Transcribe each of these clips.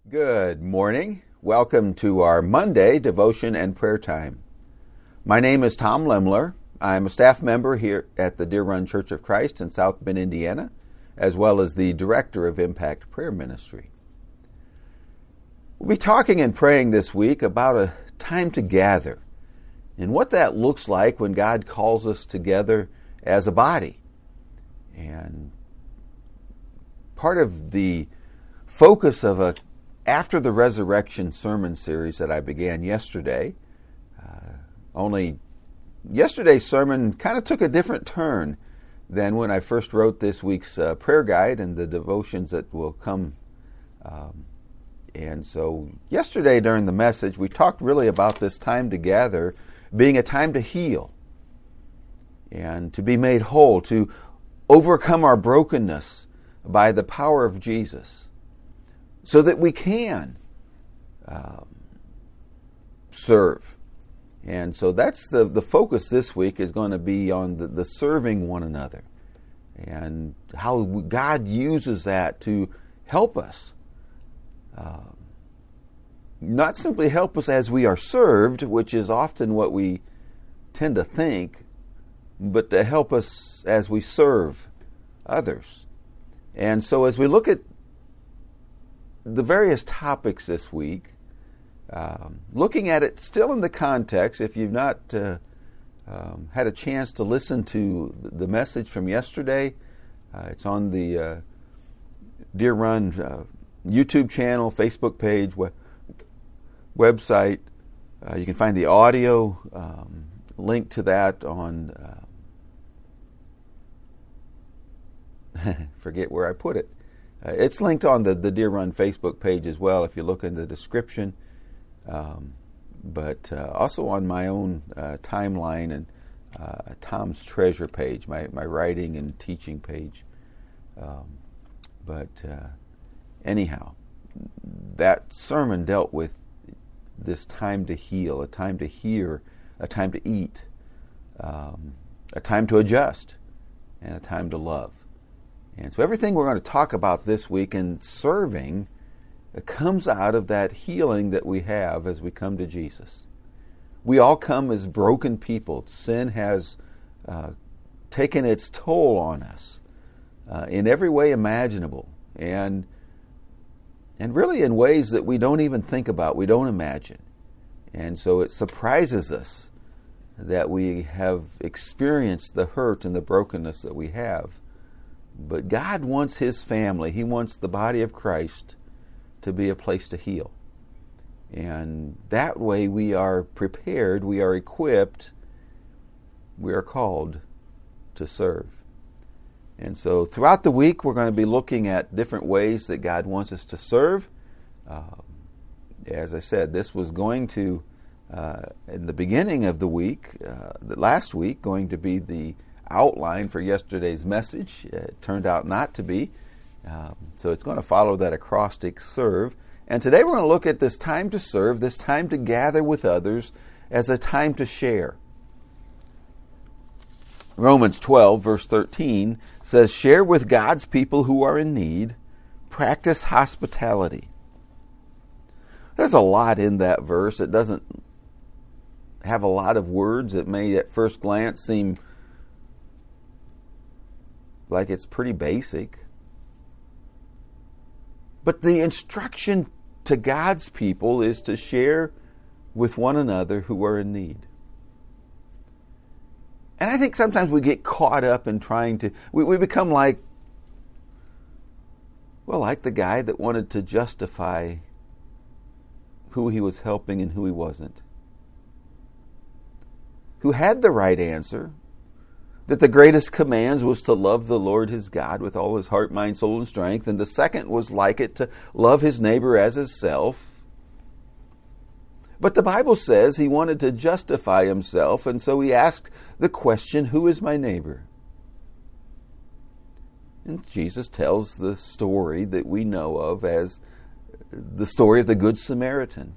Good morning. Welcome to our Monday devotion and prayer time. My name is Tom Lemler. I'm a staff member here at the Deer Run Church of Christ in South Bend, Indiana, as well as the director of Impact Prayer Ministry. We'll be talking and praying this week about a time to gather and what that looks like when God calls us together as a body. And part of the focus of a After the Resurrection sermon series that I began yesterday, only yesterday's sermon kind of took a different turn than when I first wrote this week's prayer guide and the devotions that will come. And so yesterday during the message, we talked really about this time to gather being a time to heal and to be made whole, to overcome our brokenness by the power of Jesus, so that we can serve. And so that's the focus this week is going to be on the serving one another and how God uses that to help us. Not simply help us as we are served, which is often what we tend to think, but to help us as we serve others. And so as we look at the various topics this week, looking at it still in the context, if you've not had a chance to listen to the message from yesterday, it's on the Deer Run YouTube channel, Facebook page, website. You can find the audio link to that on, forget where I put it. It's linked on the Deer Run Facebook page as well if you look in the description, but also on my own timeline and Tom's Treasure page, my writing and teaching page. But anyhow, that sermon dealt with this time to heal, a time to hear, a time to eat, a time to adjust, and a time to love. And so everything we're going to talk about this week in serving comes out of that healing that we have as we come to Jesus. We all come as broken people. Sin has taken its toll on us in every way imaginable, and really in ways that we don't even think about, we don't imagine. And so it surprises us that we have experienced the hurt and the brokenness that we have. But God wants His family, He wants the body of Christ to be a place to heal. And that way we are prepared, we are equipped, we are called to serve. And so throughout the week we're going to be looking at different ways that God wants us to serve. As I said, this was going to, in the beginning of the week, last week, going to be the outline for yesterday's message. It turned out not to be. So it's going to follow that acrostic, serve. And today we're going to look at this time to serve, this time to gather with others as a time to share. Romans 12, verse 13 says, "Share with God's people who are in need. Practice hospitality." There's a lot in that verse. It doesn't have a lot of words. It may at first glance seem like it's pretty basic. But the instruction to God's people is to share with one another who are in need. And I think sometimes we get caught up in trying to, we become like the guy that wanted to justify who he was helping and who he wasn't. Who had the right answer, that the greatest commands was to love the Lord his God with all his heart, mind, soul, and strength. And the second was like it, to love his neighbor as himself. But the Bible says he wanted to justify himself, and so he asked the question, who is my neighbor? And Jesus tells the story that we know of as the story of the Good Samaritan.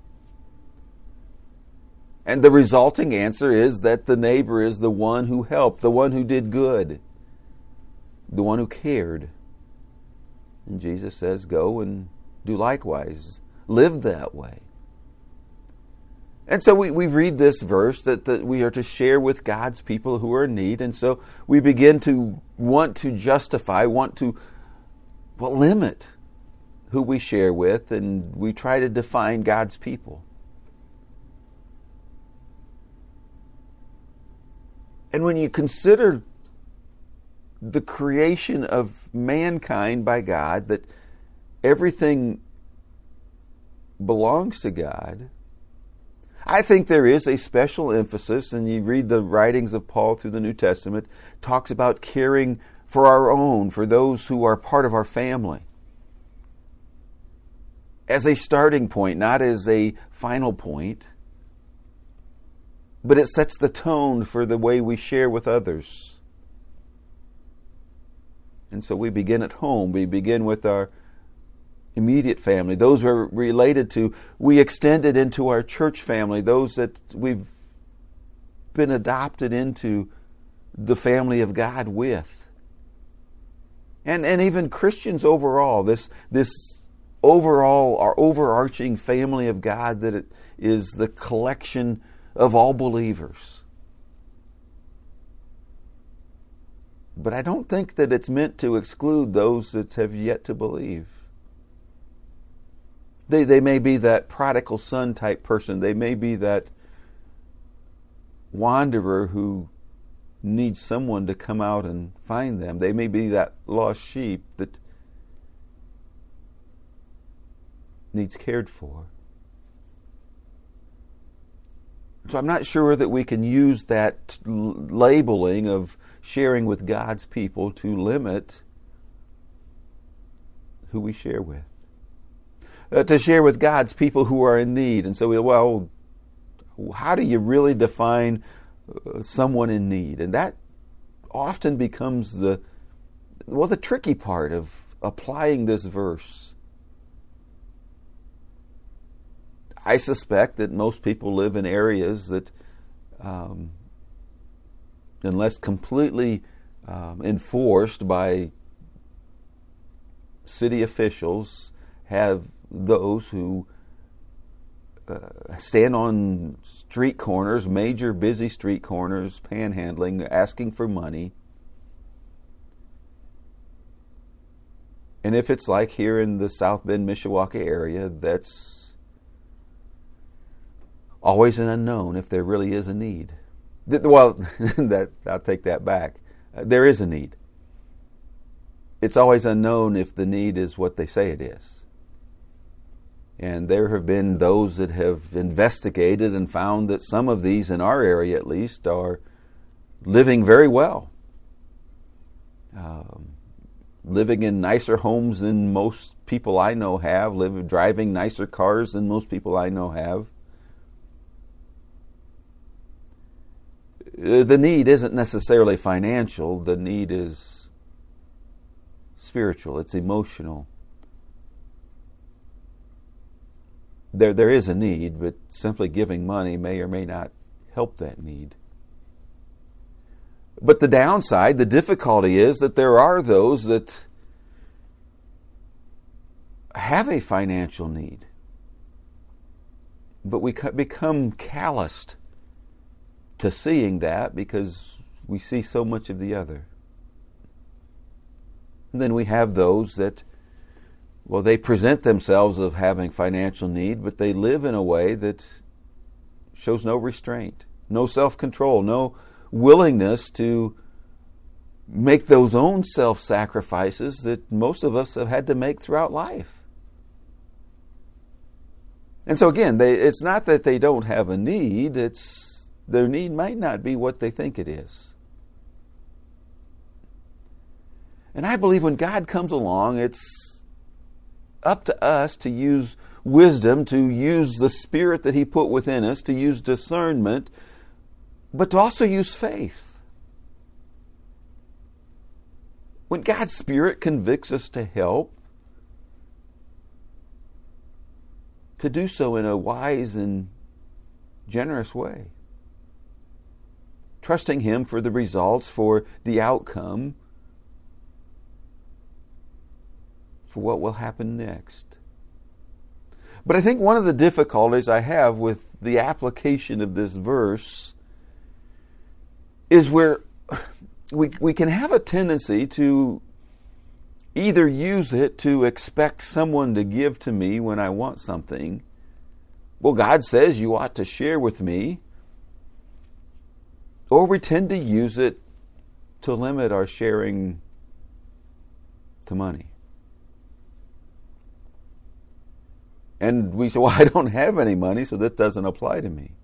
And the resulting answer is that the neighbor is the one who helped, the one who did good, the one who cared. And Jesus says, go and do likewise. Live that way. And so we read this verse that we are to share with God's people who are in need. And so we begin to want to justify, limit who we share with, and we try to define God's people. And when you consider the creation of mankind by God, that everything belongs to God, I think there is a special emphasis, and you read the writings of Paul through the New Testament, talks about caring for our own, for those who are part of our family, as a starting point, not as a final point, but it sets the tone for the way we share with others. And so we begin at home. We begin with our immediate family, those we're related to. We extend it into our church family, those that we've been adopted into the family of God with. And even Christians overall, this overall, our overarching family of God, that it is the collection of all believers. But I don't think that it's meant to exclude those that have yet to believe. They may be that prodigal son type person. They may be that wanderer who needs someone to come out and find them. They may be that lost sheep that needs cared for. So I'm not sure that we can use that labeling of sharing with God's people to limit who we share with. To share with God's people who are in need. And so, how do you really define someone in need? And that often becomes the tricky part of applying this verse. I suspect that most people live in areas that, unless completely enforced by city officials, have those who stand on street corners, major busy street corners, panhandling, asking for money. And if it's like here in the South Bend, Mishawaka area, that's always an unknown if there really is a need. Well, I'll take that back. There is a need. It's always unknown if the need is what they say it is. And there have been those that have investigated and found that some of these, in our area at least, are living very well. Living in nicer homes than most people I know have, driving nicer cars than most people I know have. The need isn't necessarily financial. The need is spiritual. It's emotional. There is a need, but simply giving money may or may not help that need. But the downside, the difficulty is that there are those that have a financial need, but we become calloused to seeing that because we see so much of the other. And then we have those that, they present themselves of having financial need, but they live in a way that shows no restraint, no self-control, no willingness to make those own self-sacrifices that most of us have had to make throughout life. And so again, it's not that they don't have a need, it's their need might not be what they think it is. And I believe when God comes along, it's up to us to use wisdom, to use the Spirit that He put within us, to use discernment, but to also use faith. When God's Spirit convicts us to help, to do so in a wise and generous way. Trusting Him for the results, for the outcome, for what will happen next. But I think one of the difficulties I have with the application of this verse is where we can have a tendency to either use it to expect someone to give to me when I want something. Well, God says you ought to share with me. Or we tend to use it to limit our sharing to money. And we say, well, I don't have any money, so that doesn't apply to me.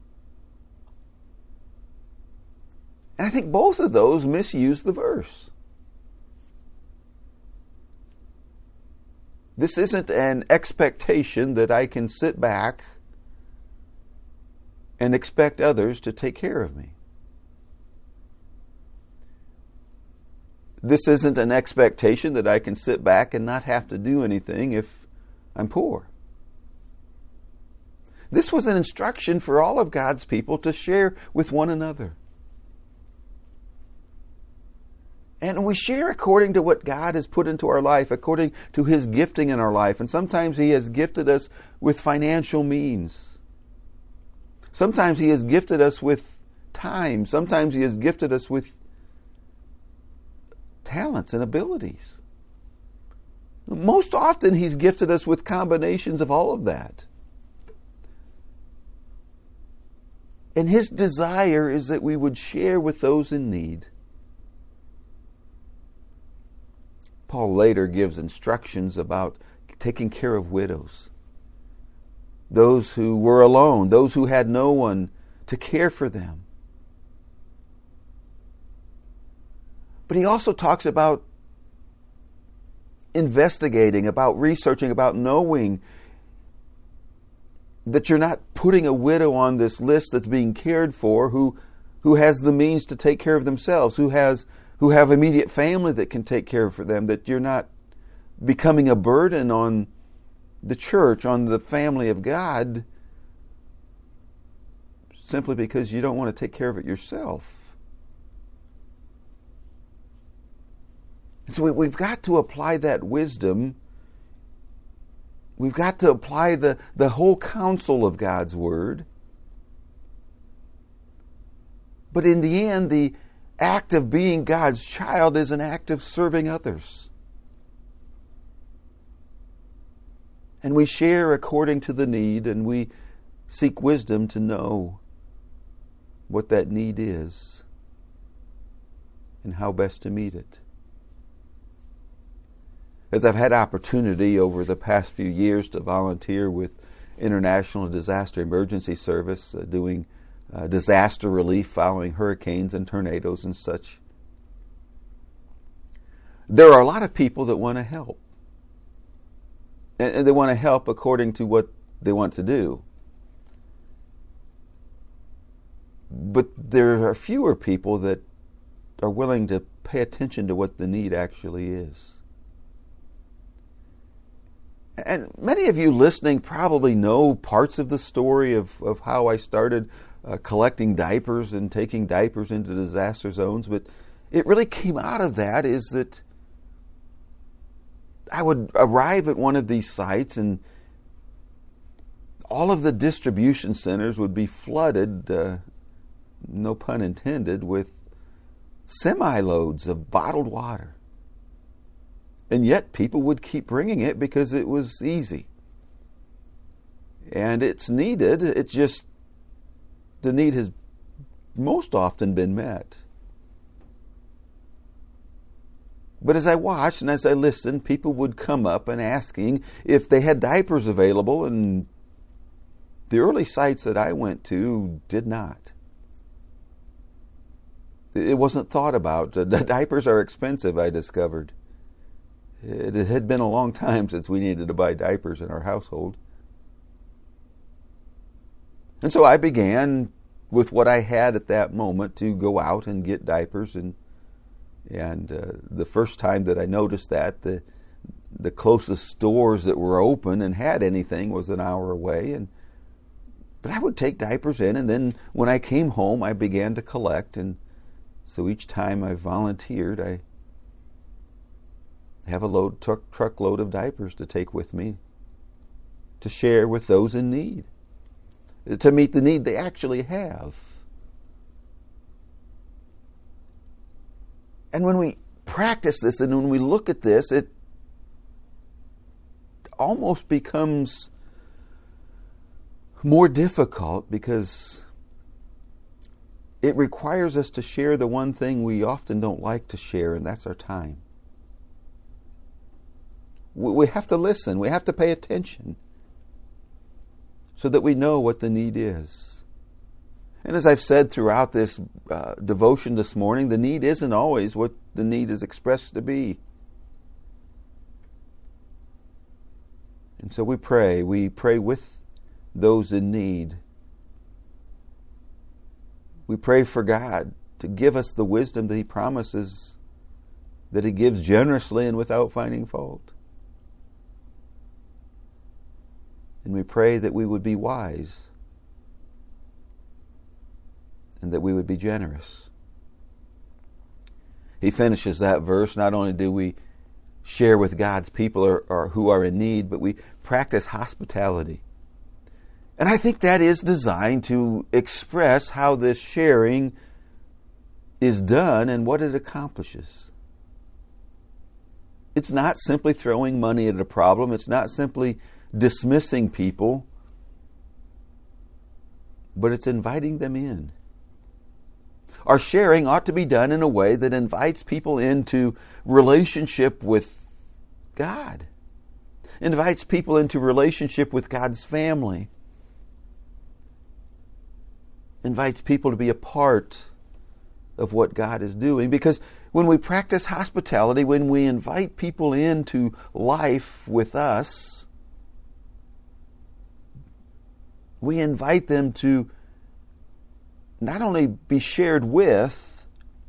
And I think both of those misuse the verse. This isn't an expectation that I can sit back and expect others to take care of me. This isn't an expectation that I can sit back and not have to do anything if I'm poor. This was an instruction for all of God's people to share with one another. And we share according to what God has put into our life, according to His gifting in our life. And sometimes He has gifted us with financial means. Sometimes He has gifted us with time. Sometimes He has gifted us with talents and abilities. Most often He's gifted us with combinations of all of that. And His desire is that we would share with those in need. Paul later gives instructions about taking care of widows, those who were alone, those who had no one to care for them. But he also talks about investigating, about researching, about knowing that you're not putting a widow on this list that's being cared for who has the means to take care of themselves, who have immediate family that can take care for them, that you're not becoming a burden on the church, on the family of God, simply because you don't want to take care of it yourself. So we've got to apply that wisdom. We've got to apply the whole counsel of God's Word. But in the end, the act of being God's child is an act of serving others. And we share according to the need, and we seek wisdom to know what that need is and how best to meet it. As I've had opportunity over the past few years to volunteer with International Disaster Emergency Service, doing disaster relief following hurricanes and tornadoes and such, there are a lot of people that want to help. And they want to help according to what they want to do. But there are fewer people that are willing to pay attention to what the need actually is. And many of you listening probably know parts of the story of how I started collecting diapers and taking diapers into disaster zones, but it really came out of that is that I would arrive at one of these sites and all of the distribution centers would be flooded, no pun intended, with semi-loads of bottled water. And yet people would keep bringing it because it was easy. And it's needed. It's just the need has most often been met. But as I watched and as I listened, people would come up and asking if they had diapers available, and the early sites that I went to did not. It wasn't thought about. The diapers are expensive, I discovered. It had been a long time since we needed to buy diapers in our household. And so I began with what I had at that moment to go out and get diapers. And the first time that I noticed that, the closest stores that were open and had anything was an hour away. But I would take diapers in, and then when I came home, I began to collect. And so each time I volunteered, I have a truckload of diapers to take with me to share with those in need, to meet the need they actually have. And when we practice this and when we look at this, it almost becomes more difficult because it requires us to share the one thing we often don't like to share, and that's our time. We have to listen. We have to pay attention so that we know what the need is. And as I've said throughout this devotion this morning, the need isn't always what the need is expressed to be. And so we pray. We pray with those in need. We pray for God to give us the wisdom that He promises, that He gives generously and without finding fault. And we pray that we would be wise and that we would be generous. He finishes that verse. Not only do we share with God's people or who are in need, but we practice hospitality. And I think that is designed to express how this sharing is done and what it accomplishes. It's not simply throwing money at a problem. It's not simply dismissing people, but it's inviting them in. Our sharing ought to be done in a way that invites people into relationship with God, invites people into relationship with God's family, invites people to be a part of what God is doing. Because when we practice hospitality, when we invite people into life with us, we invite them to not only be shared with,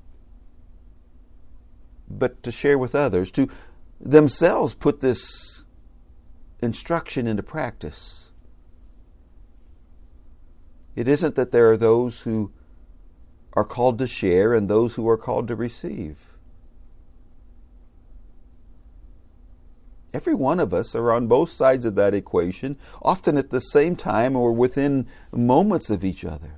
but to share with others, to themselves put this instruction into practice. It isn't that there are those who are called to share and those who are called to receive. Every one of us are on both sides of that equation, often at the same time or within moments of each other.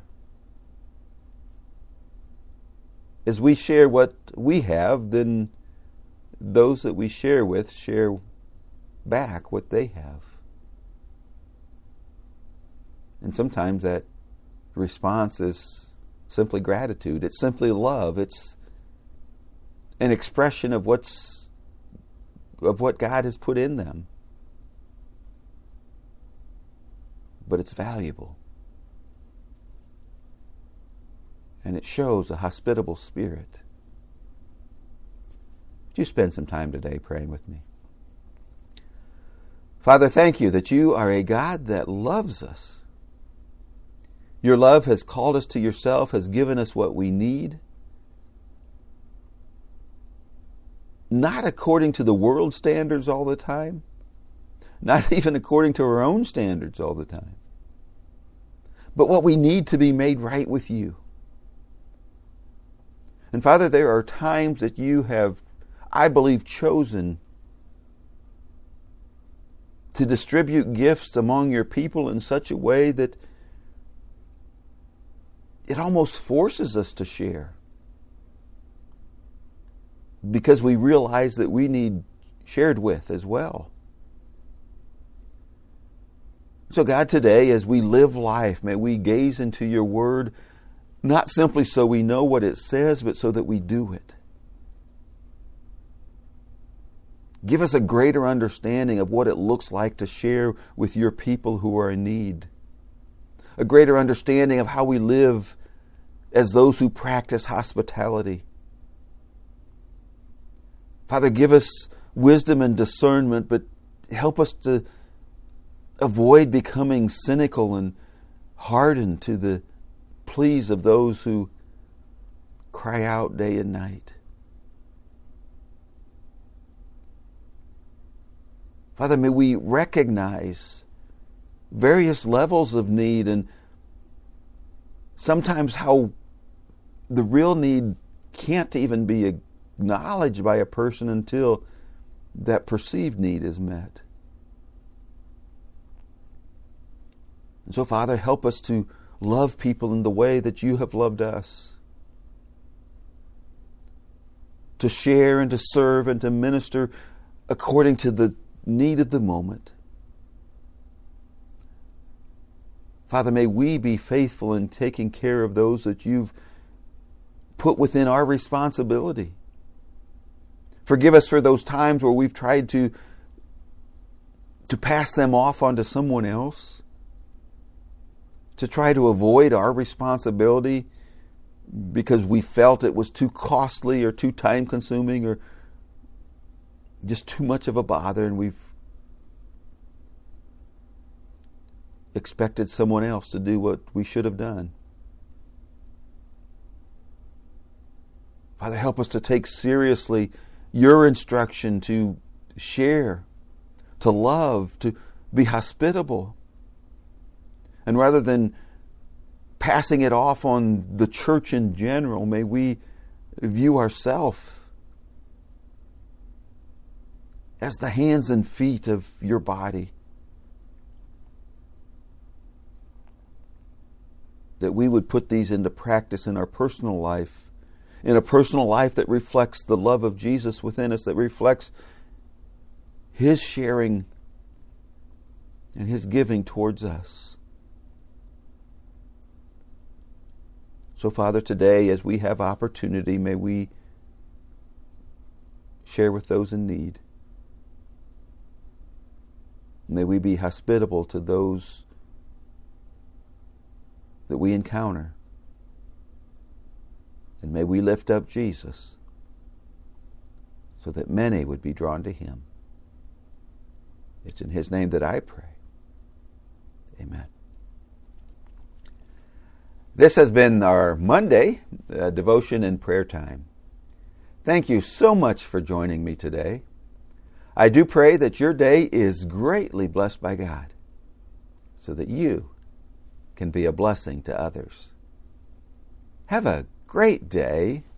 As we share what we have, then those that we share with share back what they have. And sometimes that response is simply gratitude. It's simply love. It's an expression of what God has put in them. But it's valuable. And it shows a hospitable spirit. Would you spend some time today praying with me? Father, thank you that you are a God that loves us. Your love has called us to yourself, has given us what we need. Not according to the world's standards all the time. Not even according to our own standards all the time. But what we need to be made right with you. And Father, there are times that you have, I believe, chosen to distribute gifts among your people in such a way that it almost forces us to share. Because we realize that we need shared with as well. So God, today as we live life, may we gaze into your word, not simply so we know what it says, but so that we do it. Give us a greater understanding of what it looks like to share with your people who are in need. A greater understanding of how we live as those who practice hospitality. Father, give us wisdom and discernment, but help us to avoid becoming cynical and hardened to the pleas of those who cry out day and night. Father, may we recognize various levels of need and sometimes how the real need can't even be acknowledged by a person until that perceived need is met. And so, Father, help us to love people in the way that you have loved us. To share and to serve and to minister according to the need of the moment. Father, may we be faithful in taking care of those that you've put within our responsibility. Forgive us for those times where we've tried to pass them off onto someone else, to try to avoid our responsibility because we felt it was too costly or too time-consuming or just too much of a bother, and we've expected someone else to do what we should have done. Father, help us to take seriously your instruction to share, to love, to be hospitable. And rather than passing it off on the church in general, may we view ourselves as the hands and feet of your body. That we would put these into practice in our personal life, in a personal life that reflects the love of Jesus within us, that reflects His sharing and His giving towards us. So, Father, today, as we have opportunity, may we share with those in need. May we be hospitable to those that we encounter. And may we lift up Jesus so that many would be drawn to Him. It's in His name that I pray. Amen. This has been our Monday devotion and prayer time. Thank you so much for joining me today. I do pray that your day is greatly blessed by God so that you can be a blessing to others. Have a great day.